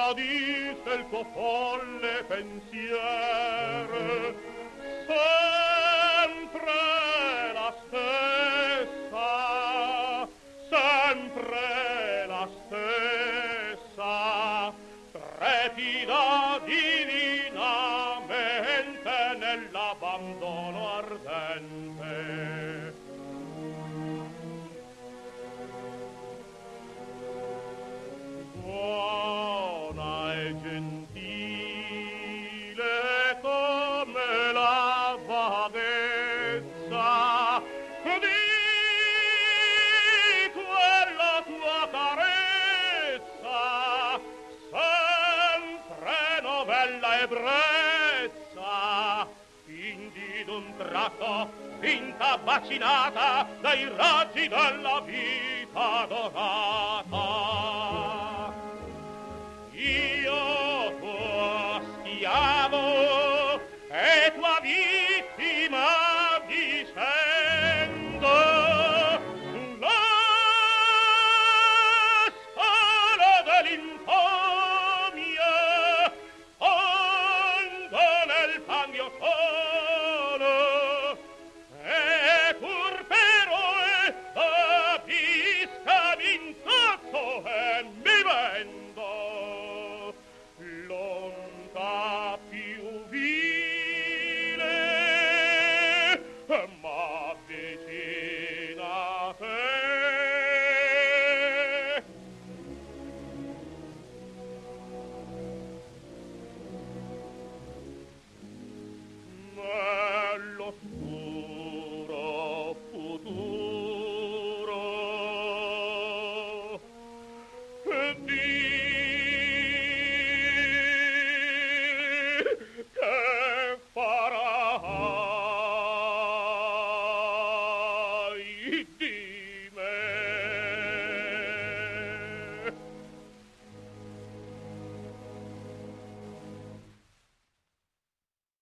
tradisce il tuo folle pensier, sempre la stessa, sempre la stessa, trepida divinamente nell'abbandono ardente. Buona e gentile come la vaghezza di quella tua carezza, sempre novella e brezza, indi d'un tratto finta bacinata dai raggi della vita dorata. Io tuo schiavo